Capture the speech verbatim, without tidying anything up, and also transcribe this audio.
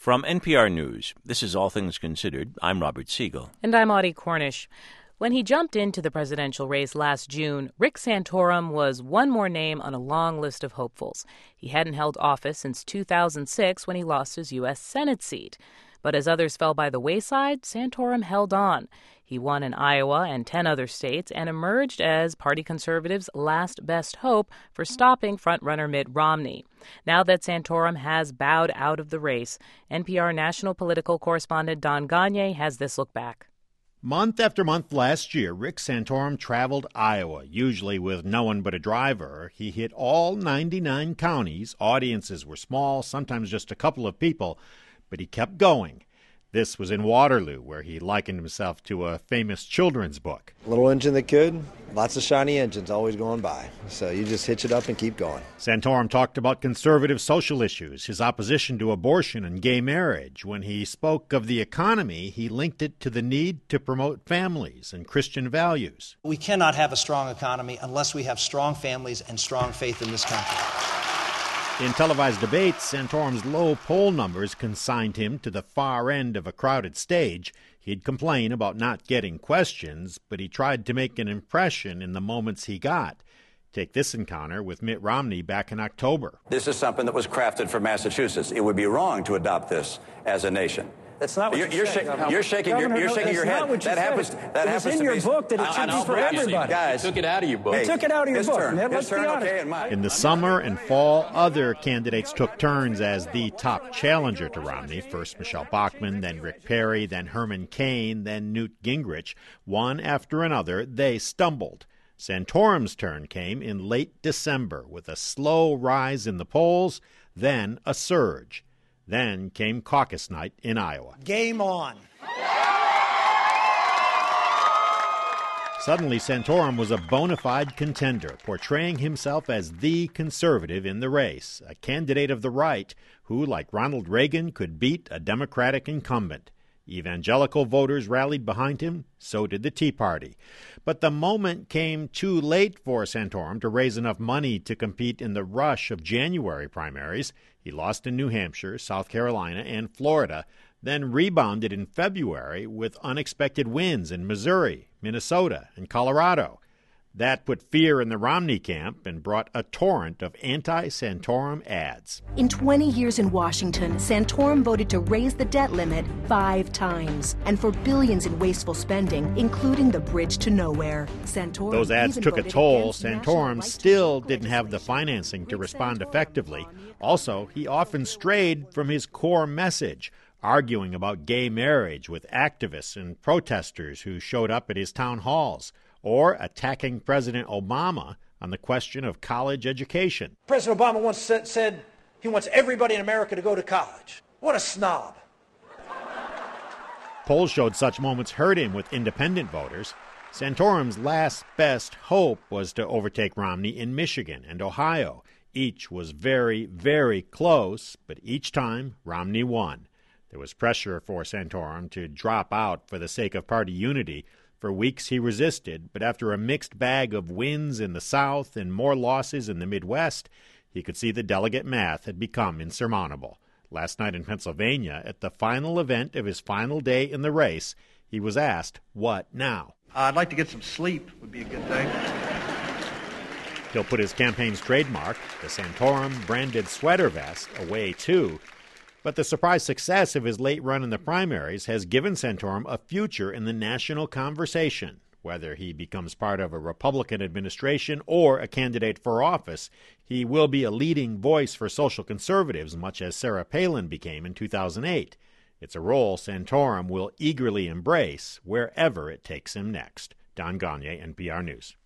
From N P R News, this is All Things Considered. I'm Robert Siegel. And I'm Audie Cornish. When he jumped into the presidential race last June, Rick Santorum was one more name on a long list of hopefuls. He hadn't held office since two thousand six when he lost his U S Senate seat. But as others fell by the wayside, Santorum held on. He won in Iowa and ten other states and emerged as Party conservatives' last best hope for stopping frontrunner Mitt Romney. Now that Santorum has bowed out of the race, N P R national political correspondent Don Gonyea has this look back. Month after month last year, Rick Santorum traveled Iowa, usually with no one but a driver. He hit all ninety-nine counties. Audiences were small, sometimes just a couple of people, but he kept going. This was in Waterloo, where he likened himself to a famous children's book. Little engine that could, lots of shiny engines always going by. So you just hitch it up and keep going. Santorum talked about conservative social issues, his opposition to abortion and gay marriage. When he spoke of the economy, he linked it to the need to promote families and Christian values. We cannot have a strong economy unless we have strong families and strong faith in this country. In televised debates, Santorum's low poll numbers consigned him to the far end of a crowded stage. He'd complain about not getting questions, but he tried to make an impression in the moments he got. Take this encounter with Mitt Romney back in October. This is something that was crafted for Massachusetts. It would be wrong to adopt this as a nation. That's not what you're, you you're, said, sha- you're shaking Governor, your, you're no, shaking your head. That happens. That it happens was in to your be, book that it should be for everybody. Guys, you took it out of your book. Hey, you took it out of your his book. Turn. Man, his let's turn, be honest. okay, in, my... in the summer and fall, other candidates took turns as the top challenger to Romney. First Michelle Bachmann, then Rick Perry, then Herman Cain, then Newt Gingrich. One after another, they stumbled. Santorum's turn came in late December with a slow rise in the polls, then a surge. Then came caucus night in Iowa. Game on. Suddenly, Santorum was a bona fide contender, portraying himself as the conservative in the race, a candidate of the right who, like Ronald Reagan, could beat a Democratic incumbent. Evangelical voters rallied behind him, so did the Tea Party. But the moment came too late for Santorum to raise enough money to compete in the rush of January primaries. He lost in New Hampshire, South Carolina, and Florida, then rebounded in February with unexpected wins in Missouri, Minnesota, and Colorado. That put fear in the Romney camp and brought a torrent of anti-Santorum ads. In twenty years in Washington, Santorum voted to raise the debt limit five times and for billions in wasteful spending, including the bridge to nowhere. Santorum Those ads took a toll. Santorum still didn't have the financing to respond effectively. Also, he often strayed from his core message, arguing about gay marriage with activists and protesters who showed up at his town halls, or attacking President Obama on the question of college education. President Obama once said, said he wants everybody in America to go to college. What a snob. Polls showed such moments hurt him with independent voters. Santorum's last best hope was to overtake Romney in Michigan and Ohio. Each was very, very close, but each time Romney won. There was pressure for Santorum to drop out for the sake of party unity. For weeks he resisted, but after a mixed bag of wins in the South and more losses in the Midwest, he could see the delegate math had become insurmountable. Last night in Pennsylvania, at the final event of his final day in the race, he was asked, what now? Uh, I'd like to get some sleep, would be a good thing. He'll put his campaign's trademark, the Santorum-branded sweater vest, away too. But the surprise success of his late run in the primaries has given Santorum a future in the national conversation. Whether he becomes part of a Republican administration or a candidate for office, he will be a leading voice for social conservatives, much as Sarah Palin became in two thousand eight. It's a role Santorum will eagerly embrace wherever it takes him next. Don Gonyea, N P R News.